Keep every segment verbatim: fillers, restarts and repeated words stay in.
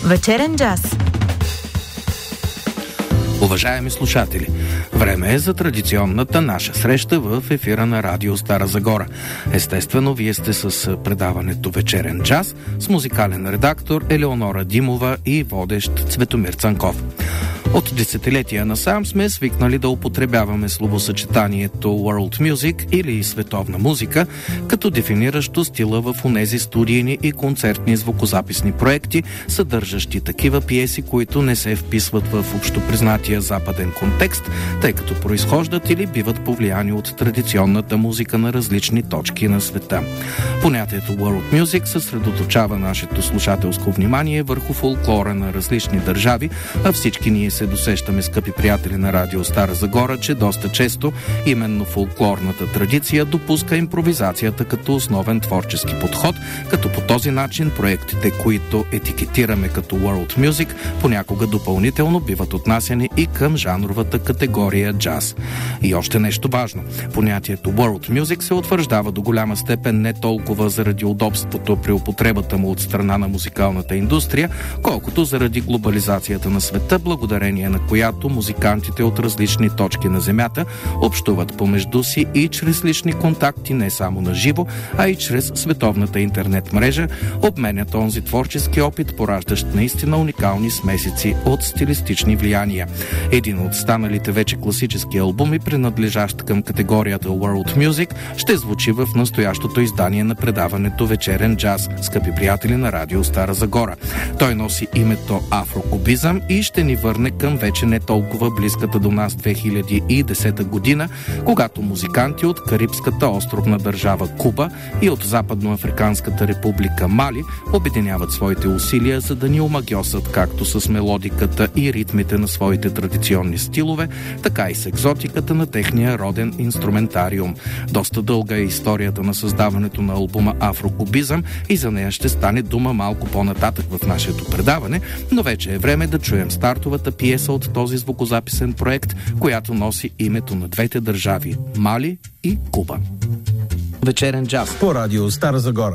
Вечерен джаз. Уважаеми слушатели, време е за традиционната наша среща в ефира на Радио Стара Загора. Естествено, вие сте с предаването Вечерен джаз с музикален редактор Елеонора Димова и водещ Цветомир Цанков. От десетилетия насам сме свикнали да употребяваме словосъчетанието World Music или световна музика, като дефиниращо стила в онези студийни и концертни звукозаписни проекти, съдържащи такива пиеси, които не се вписват в общопризнатия западен контекст, тъй като произхождат или биват повлияни от традиционната музика на различни точки на света. Понятието World Music съсредоточава нашето слушателско внимание върху фолклора на различни държави, а всички ние се досещаме, скъпи приятели на Радио Стара Загора, че доста често именно фолклорната традиция допуска импровизацията като основен творчески подход, като по този начин проектите, които етикетираме като World Music, понякога допълнително биват отнасяни и към жанровата категория джаз. И още нещо важно. Понятието World Music се утвърждава до голяма степен не толкова заради удобството при употребата му от страна на музикалната индустрия, колкото заради глобализацията на света, благодарение на която музикантите от различни точки на земята общуват помежду си и чрез лични контакти не само на живо, а и чрез световната интернет мрежа обменят онзи творчески опит, пораждащ наистина уникални смесици от стилистични влияния. Един от станалите вече класически албуми, принадлежащ към категорията World Music, ще звучи в настоящото издание на предаването Вечерен джаз, скъпи приятели на Радио Стара Загора. Той носи името Афрокубизъм и ще ни върне към вече не толкова близката до нас две хиляди и десета година, когато музиканти от карибската островна държава Куба и от Западноафриканската република Мали обединяват своите усилия, за да ни омагьосат както с мелодиката и ритмите на своите традиционни стилове, така и с екзотиката на техния роден инструментариум. Доста дълга е историята на създаването на албума Афрокубизъм и за нея ще стане дума малко по-нататък в нашето предаване, но вече е време да чуем стартовата пиеса от този звукозаписен проект, която носи името на двете държави – Мали и Куба. Вечерен джаз по Радио Стара Загора.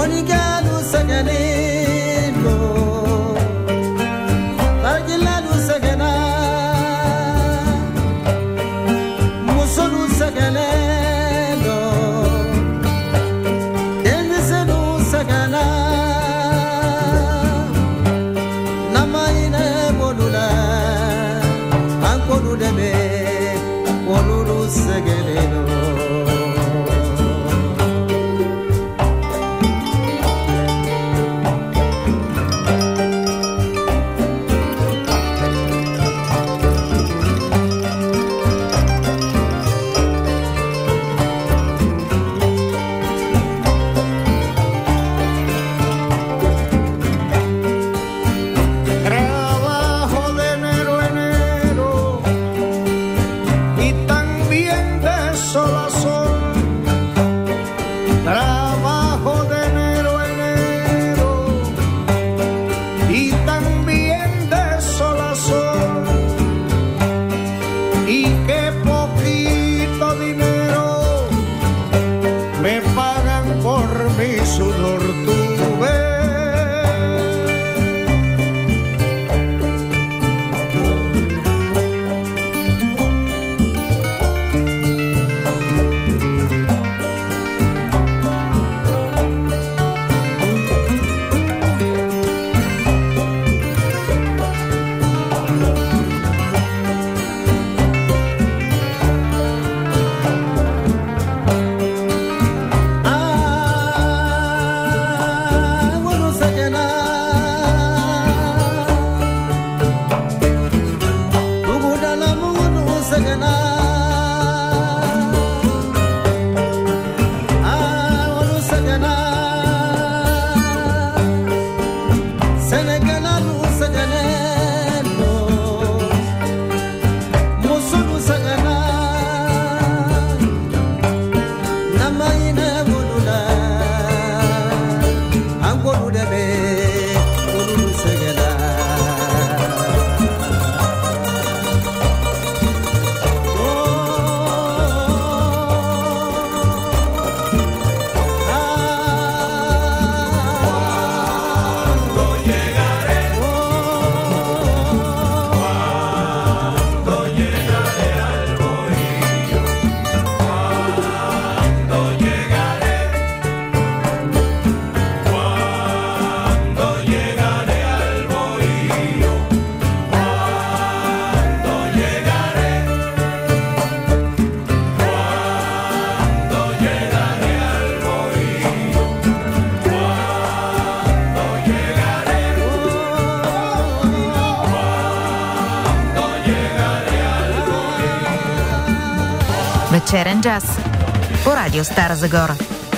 Вечерен джаз по радио Стара Загора.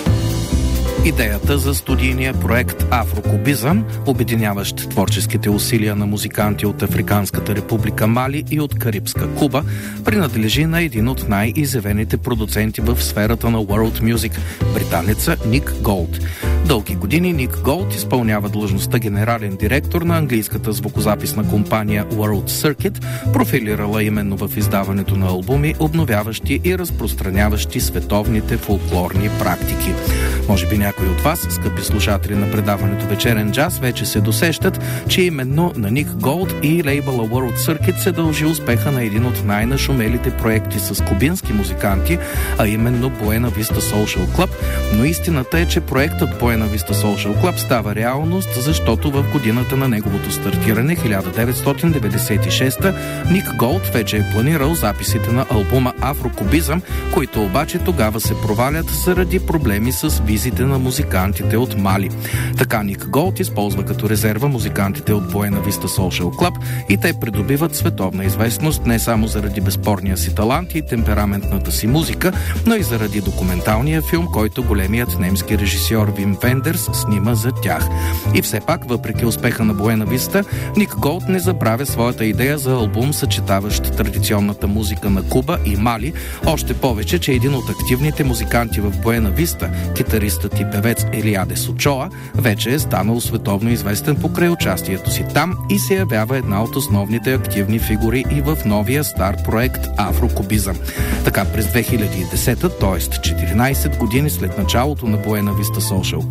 Идеята за студийния проект Афрокубизъм, обединяващ творческите усилия на музиканти от Африканската република Мали и от Карибска Куба, принадлежи на един от най-изявените продуценти в сферата на World Music – британеца Ник Голд. Дълги години Ник Голд изпълнява длъжността генерален директор на английската звукозаписна компания World Circuit, профилирала именно в издаването на албуми, обновяващи и разпространяващи световните фолклорни практики. Може би някои от вас, скъпи слушатели на предаването Вечерен джаз, вече се досещат, че именно на Ник Голд и лейбъла World Circuit се дължи успеха на един от най-нашумелите проекти с кубински музиканти, а именно Buena Vista Social Club, но истината е, че проектът Buena Vista Social Club става реалност, защото в годината на неговото стартиране, хиляда деветстотин деветдесет и шеста, Ник Голд вече е планирал записите на албума Афрокубизъм, които обаче тогава се провалят заради проблеми с визите на музикантите от Мали. Така Ник Голд използва като резерва музикантите от Buena Vista Social Club и те придобиват световна известност не само заради безспорния си талант и темпераментната си музика, но и заради документалния филм, който големият немски режисьор Вим Вендерс снима за тях. И все пак, въпреки успеха на Buena Vista, Ник Голд не забравя своята идея за албум, съчетаващ традиционната музика на Куба и Мали, още повече, че един от активните музиканти в Buena Vista, китаристът и певец Елиадес Очоа, вече е станал световно известен покрай участието си там и се явява една от основните активни фигури и в новия стар проект Афрокубизъм. Така през две хиляди и десета, т.е. четиринайсет години след началото на Buena Vista Social Club,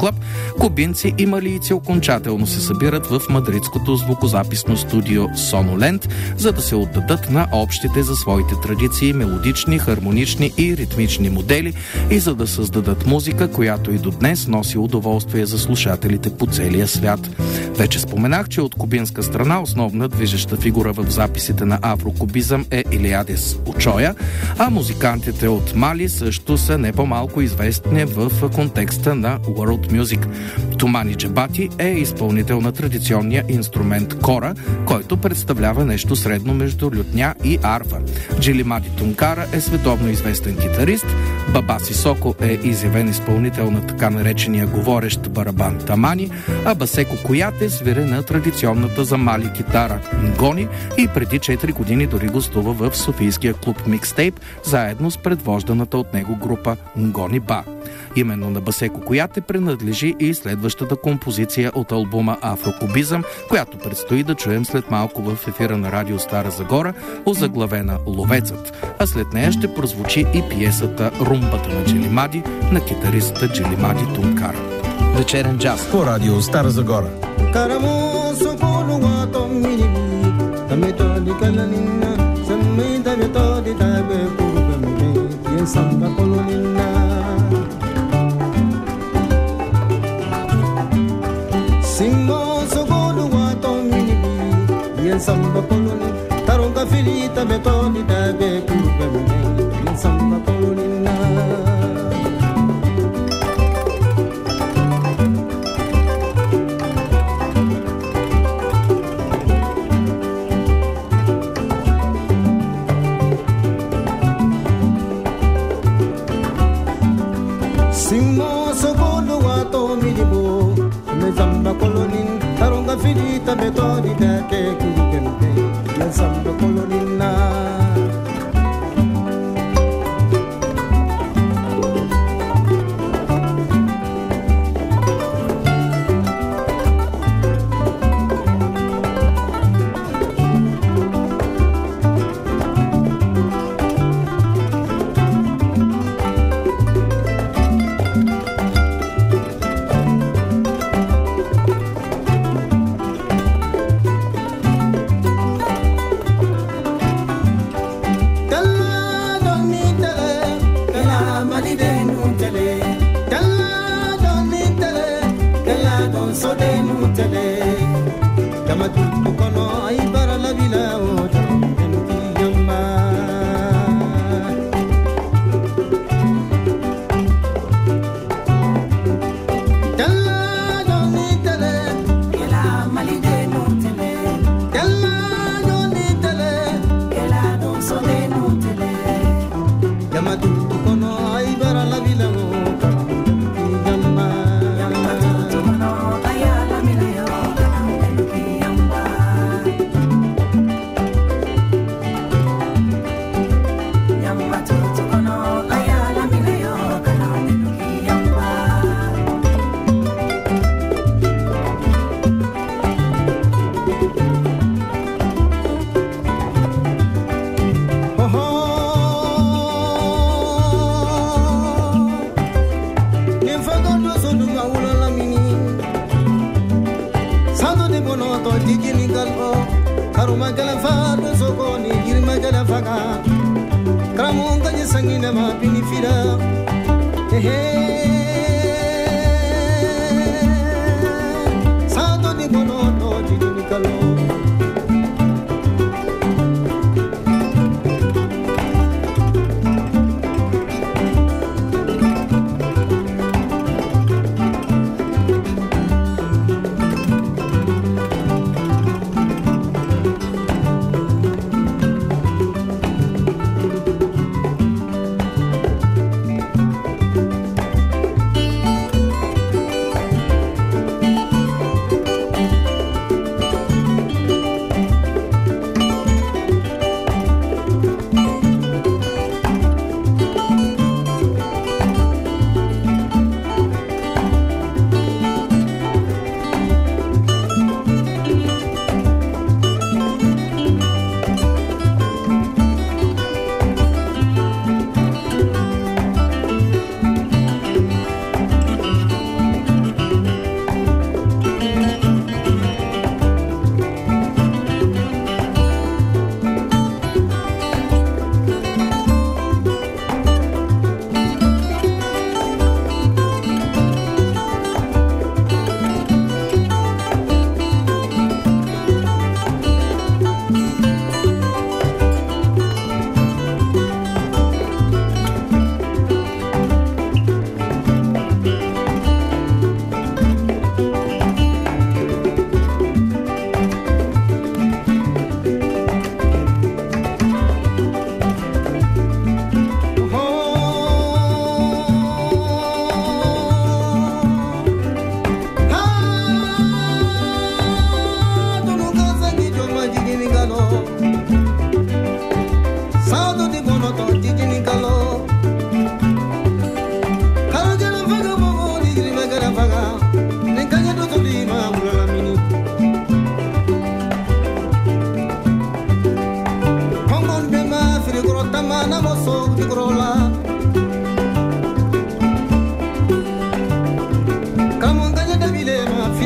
Club, кубинци и малийци окончателно се събират в мадридското звукозаписно студио Sonoland, за да се отдадат на общите за своите традиции мелодични, хармонични и ритмични модели и за да създадат музика, която и до днес носи удоволствие за слушателите по целия свят. Вече споменах, че от кубинска страна основна движеща фигура в записите на афрокубизъм е Илиадес Очоя, а музикантите от Мали също са не по-малко известни в контекста на World Music. Тумани Джабати е изпълнител на традиционния инструмент кора, който представлява нещо средно между лютня и арфа. Джилимади Тункара е световно известен китарист, Баба Сисоко е изявен изпълнител на така наречения говорещ барабан тамани, а Басеко Кояте свири на традиционната за Мали китара нгони и преди четири години дори гостува в софийския клуб Микстейп, заедно с предвожданата от него група Нгони Ба. Именно на Басеко Кояте принадлежи и следващата композиция от албума Афрокубизъм, която предстои да чуем след малко в ефира на Радио Стара Загора, озаглавена Ловецът. А след нея ще прозвучи и пиесата Румбата на Джилимади на китариста Джилимади Тункара. Вечерен джаз по Радио Стара Загора. Samba koloni taronga filita betoni dabe kurbe mene samba koloni na Simo sogolo wato midibo me samba koloni taronga filita betoni dabe samba kolonina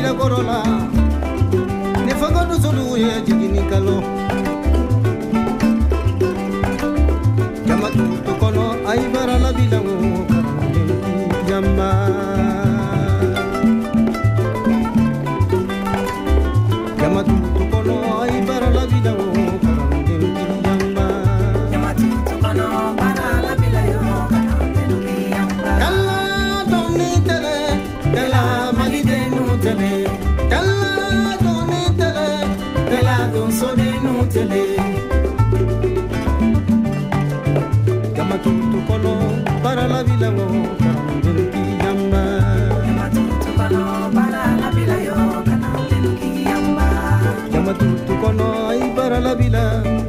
ne korola ne fanga do solu ye jigini kalo jamatu to kono ay bara la bilango jamba jamatu to kono ay bara la bilango jamba jamatu to kono bara la bilango kala doni tele kala mali de no tele kala doni tele kala don so de no tele jamatu to kono bara la bilango jamba jamatu to kono bara la bilango jamatu to kono ay bara la bila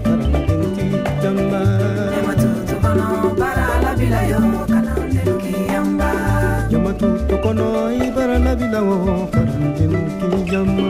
jamba jamatu to kono bara la bila yo kana denuki jamba jamatu to kono ay bara la bila wo kana denuki jamba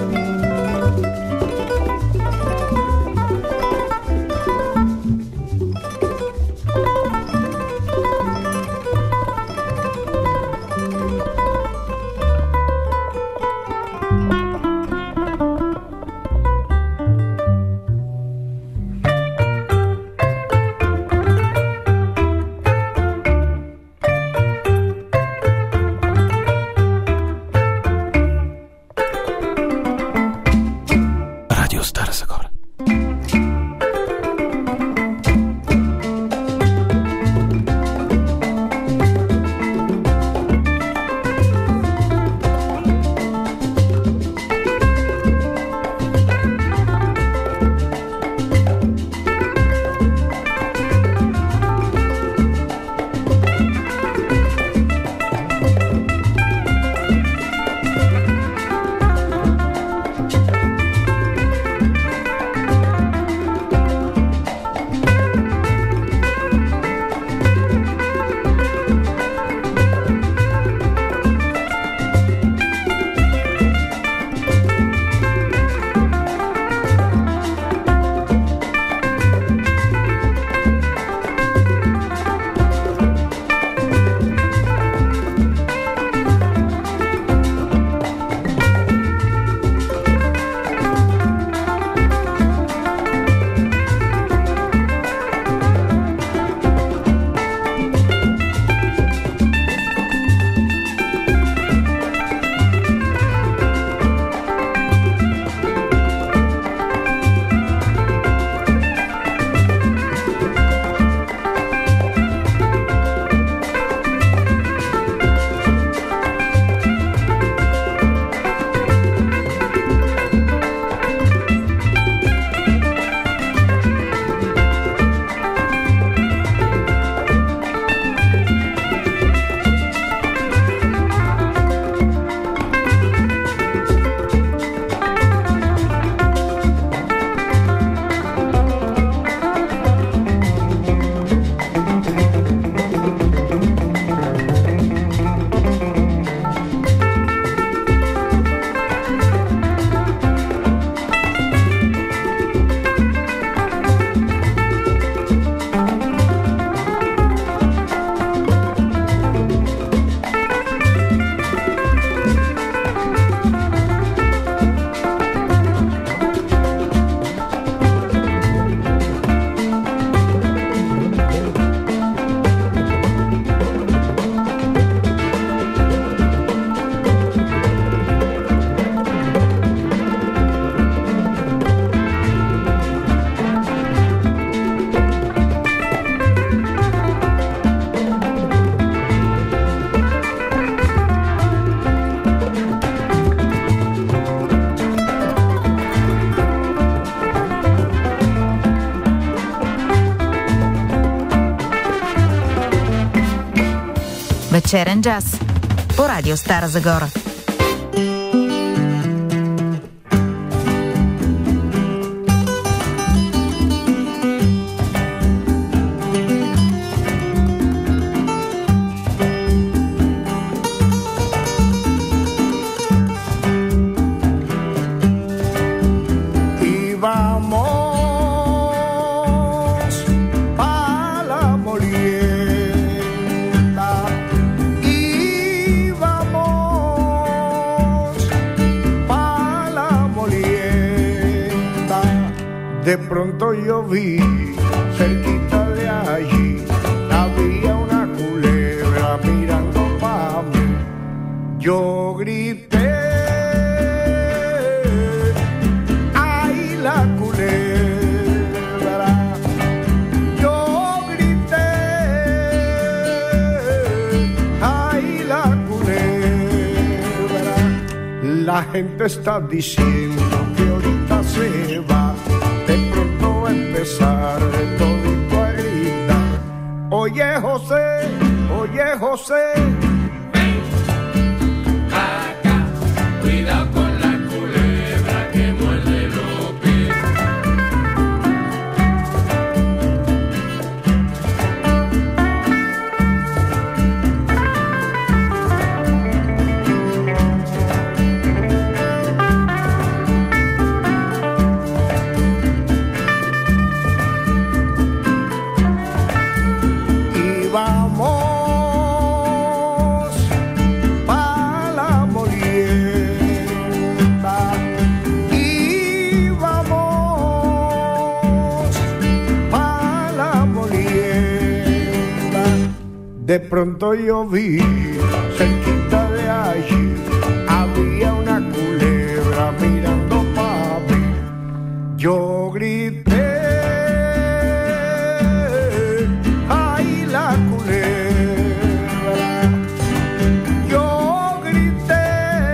Вечерен джаз по радио Стара Загора. Y vamos pronto yo vi cerquita de allí, había una culebra mirando para mí. Yo grité, ¡ay, la culebra! Yo grité, ¡ay, la culebra! La gente está diciendo que ahorita se va, de pronto va a empezar todito a gritar. Oye, José, oye, José, ven acá, cuidado con la culebra que muerde los pies. De pronto yo vi, cerquita de allí, había una culebra mirando para mí. Yo grité, ¡ay, la culebra! Yo grité,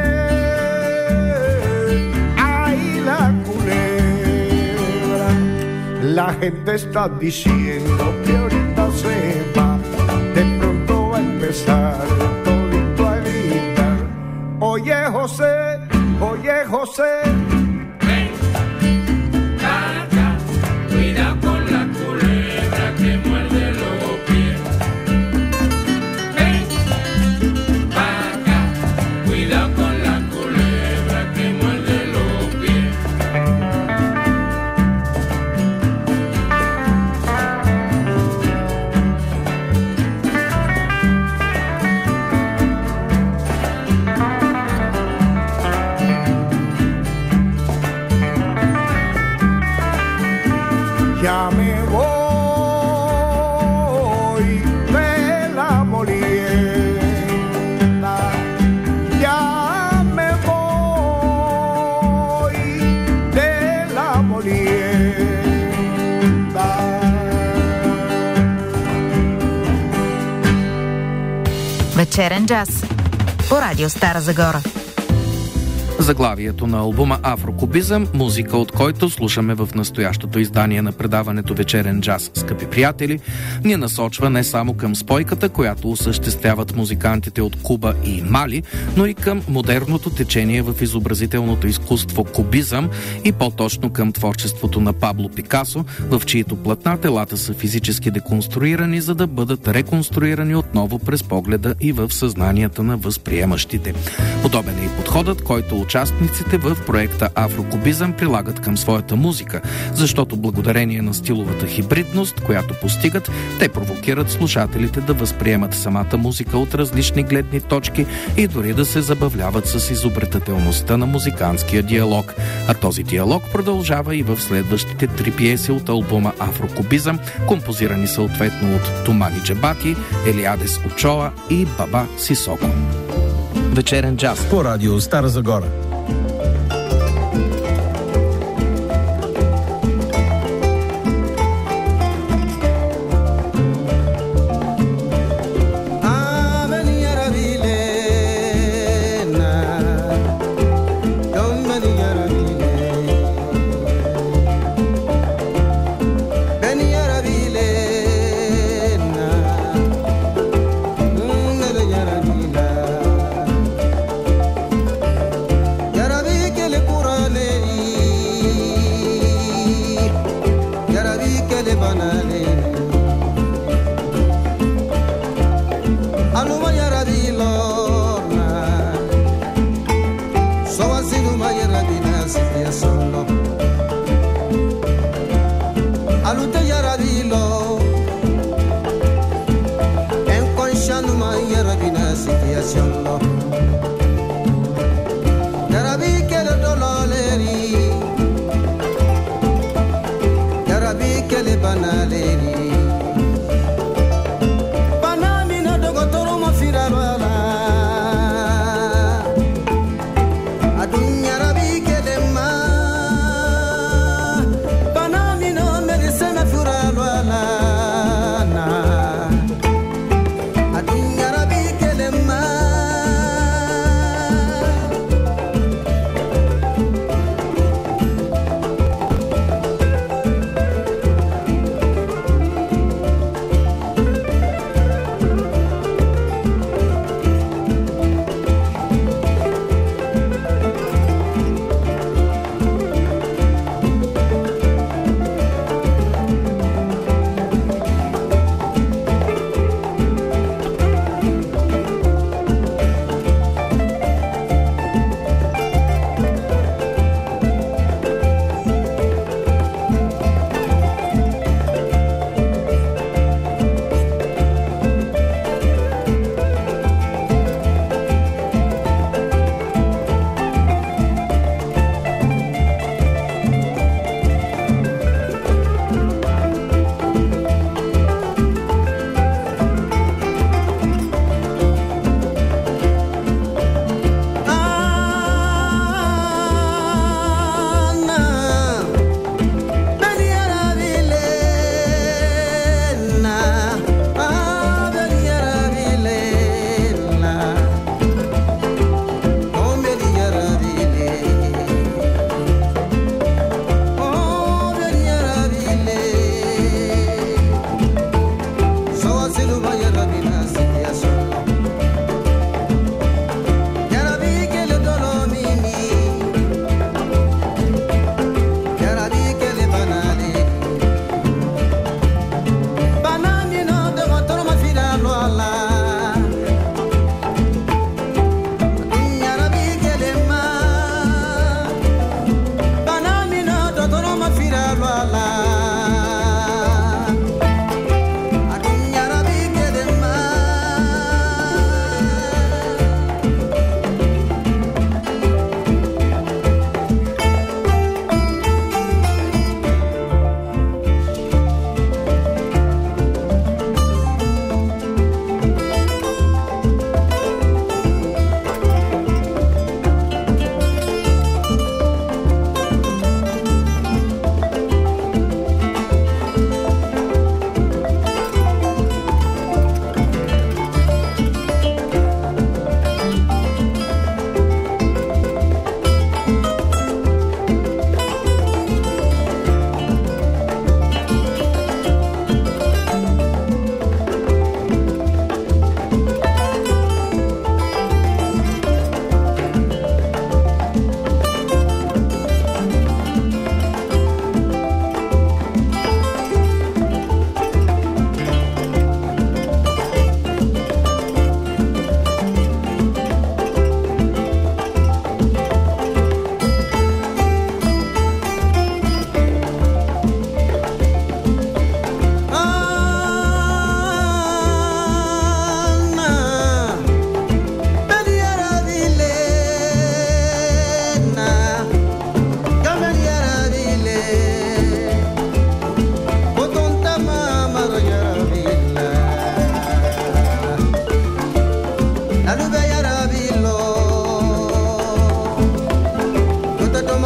¡ay, la culebra! La gente está diciendo que ahorita se va, de pronto va a empezar todito a gritar. Oye, José, oye, José, ven acá, cuidado con la culebra que muerde los pies. Ven acá, cuidado con la culebra que muerde los pies. ya me voy de la molienda, ya me voy de la molienda. Вечерен джаз по радио Стара Загора. Заглавието на албума Афрокубизъм, музика от който слушаме в настоящото издание на предаването Вечерен джаз, скъпи приятели, ни насочва не само към спойката, която осъществяват музикантите от Куба и Мали, но и към модерното течение в изобразителното изкуство кубизъм и по-точно към творчеството на Пабло Пикасо, в чието платна телата са физически деконструирани, за да бъдат реконструирани отново през погледа и в съзнанията на възприемащите. Подобен е и подходът, който участниците в проекта Афрокубизъм прилагат към своята музика, защото благодарение на стиловата хибридност, която постигат, те провокират слушателите да възприемат самата музика от различни гледни точки и дори да се забавляват с изобретателността на музикантския диалог. А този диалог продължава и в следващите три пиеси от албума Афрокубизъм, композирани съответно от Тумани Джабати, Елиадес Очоа и Баба Сисоко. Вечерен джаз по радио Стара Загора.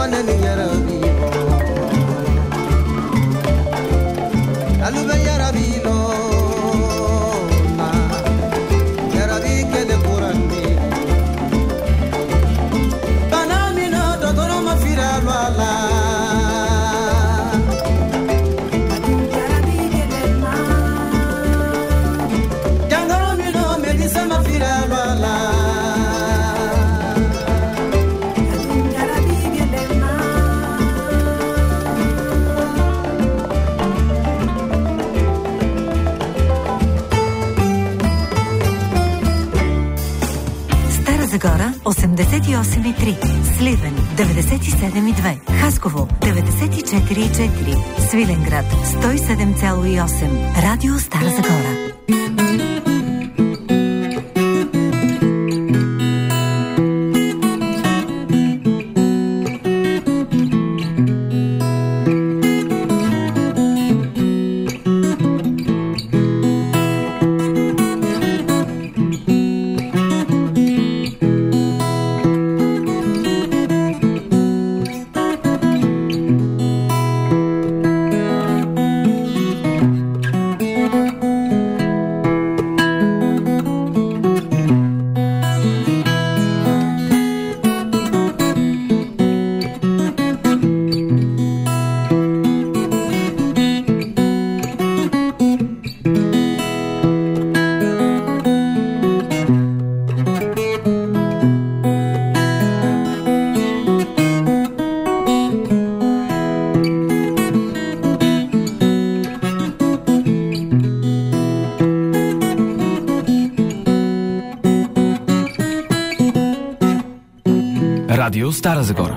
осемдесет и осем и три, Сливен деветдесет и седем и две, Хасково деветдесет и четири и четири, Свиленград сто и седем цяло и осем, Радио Стара Загора. Радио Стара Загора.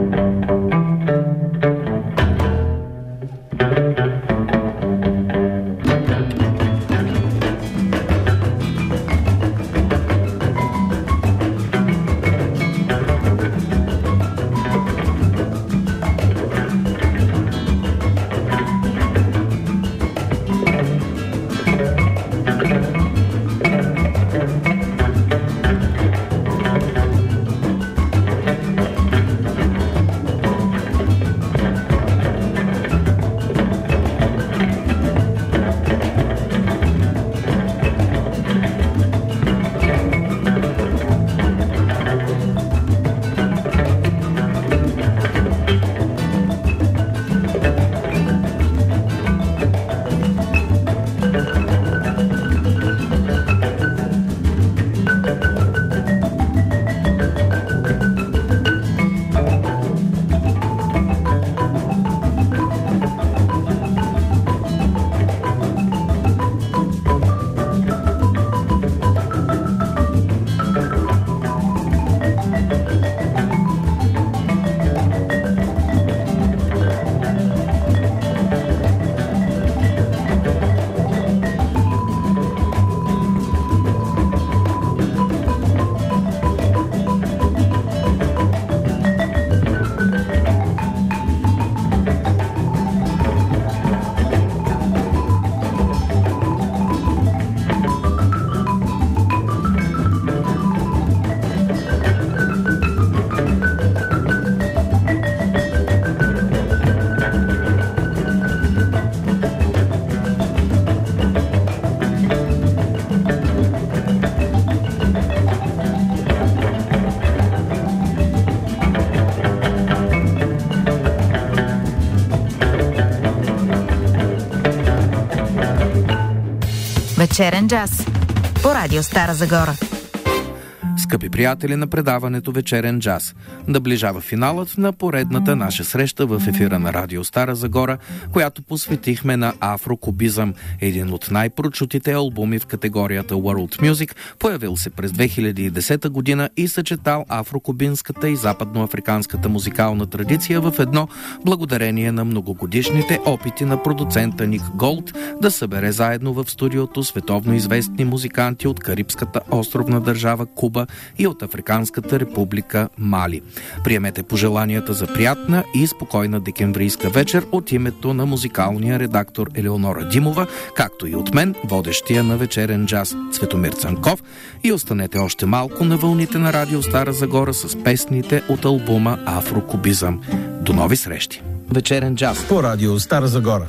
Вечерен джаз по Радио Стара Загора. Скъпи приятели на предаването Вечерен джаз, наближава финалът на поредната наша среща в ефира на Радио Стара Загора, която посветихме на афрокубизъм, един от най-прочутите албуми в категорията World Music, появил се през две хиляди и десета година и съчетал афрокубинската и западноафриканската музикална традиция в едно, благодарение на многогодишните опити на продуцента Ник Голд да събере заедно в студиото световно известни музиканти от карибската островна държава Куба и от Африканската република Мали. Приемете пожеланията за приятна и спокойна декемврийска вечер от името на музикалния редактор Елеонора Димова, както и от мен, водещия на вечерен джаз Цветомир Цанков, и останете още малко на вълните на Радио Стара Загора с песните от албума Афрокубизъм. До нови срещи! Вечерен джаз по Радио Стара Загора.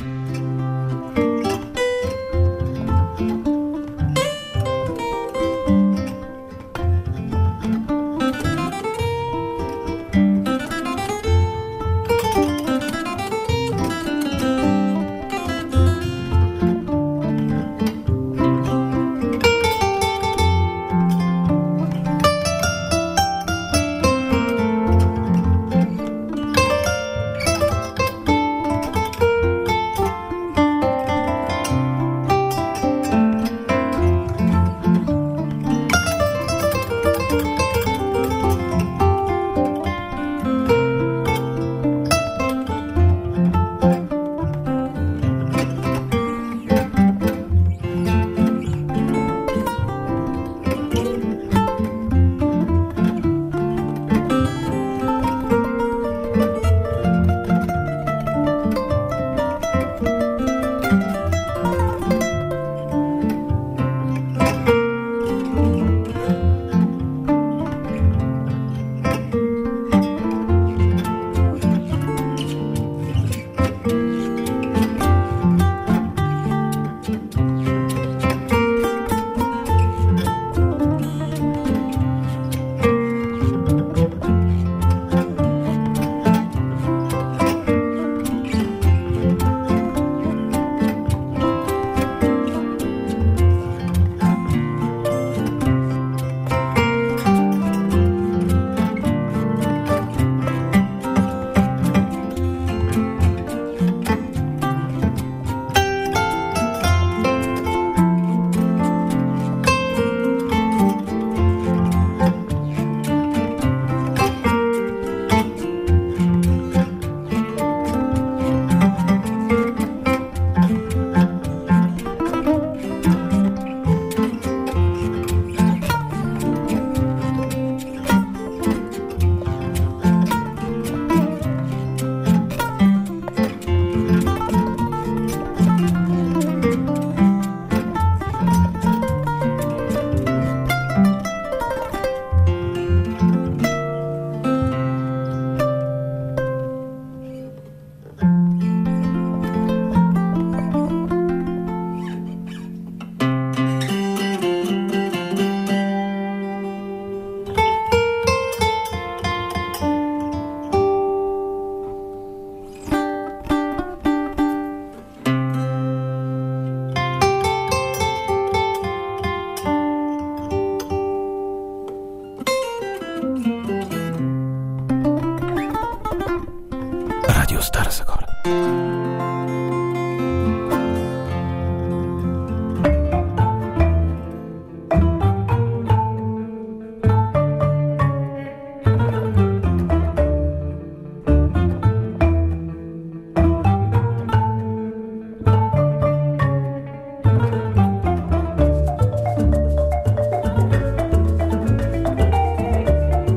Стара Загора.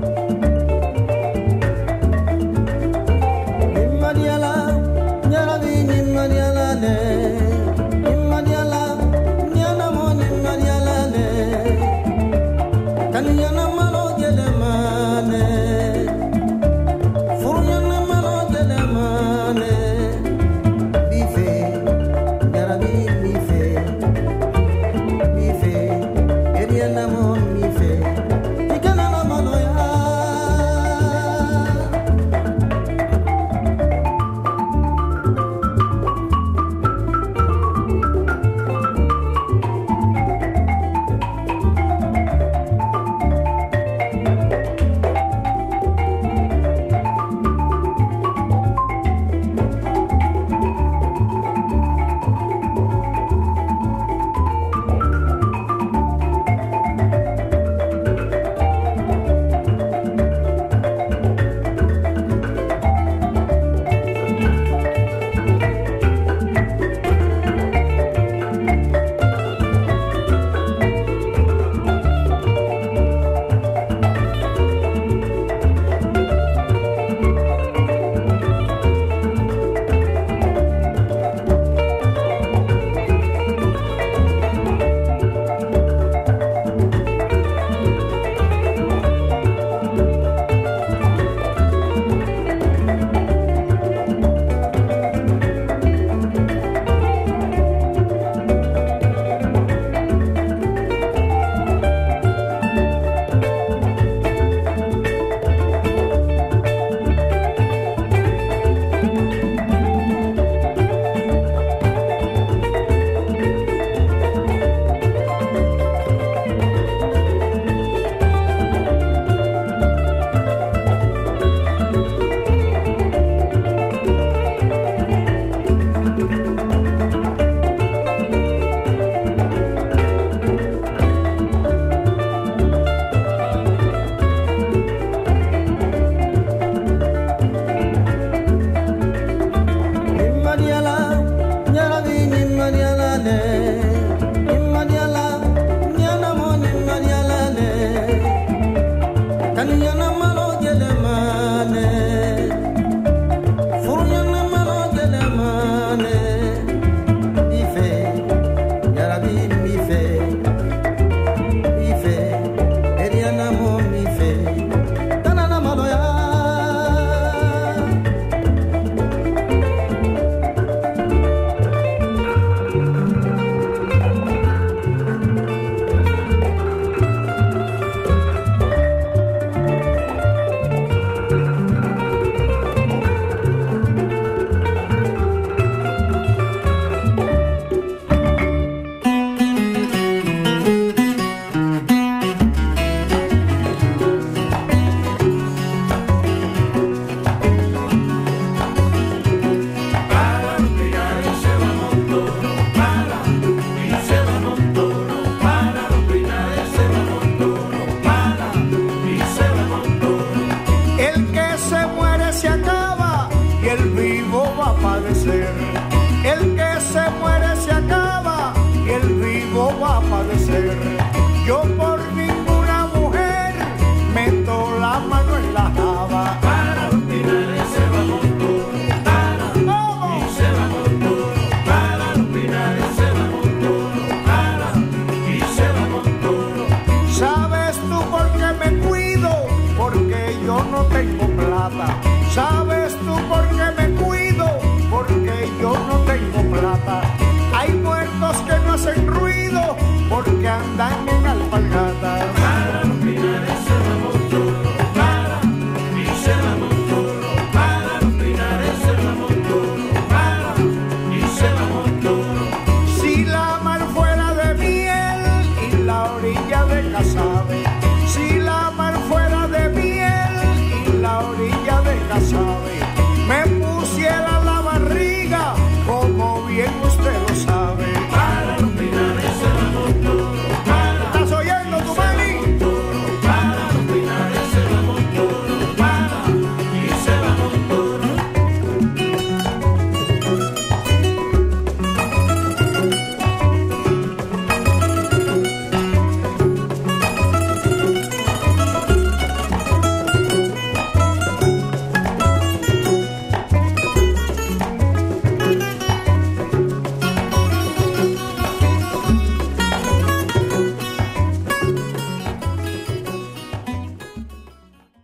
Nyara tengo plata. ¿Sabes tú por qué me cuido? Porque yo no tengo plata. Hay muertos que no hacen ruido porque andan en alpargata. Para los pinares se va un toro, para, y se va un toro, para los pinares se va un toro, para, y se va un toro. Si la mar fuera de miel y la orilla de Casabe, si la mar fuera de miel y la orilla de Casabe,